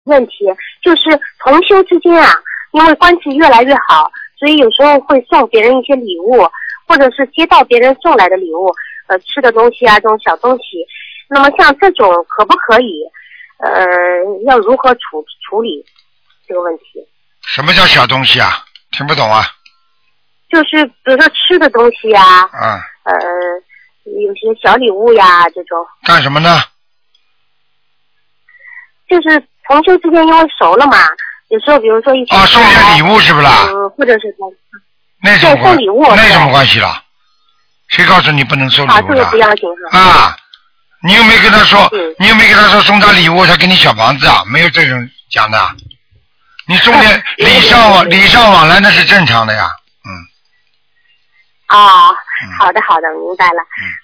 问题，就是同修之间啊，因为关系越来越好，所以有时候会送别人一些礼物，或者是接到别人送来的礼物，吃的东西啊，这种小东西。那么像这种可不可以？要如何处理这个问题？ 什么叫小东西啊？听不懂啊。 就是比如说吃的东西呀，有些小礼物呀这种。 干什么呢？ 就是同修之间因为熟了嘛，有时候比如说一起送点礼物是不是啦？ 或者是那种送礼物， 那什么关系了？谁告诉你不能收礼物的？ 这个不要紧啊！你又没跟他说，你又没跟他说送他礼物，他给你小房子啊？没有这种讲的。你送点礼尚往来那是正常的呀。 好的，明白了。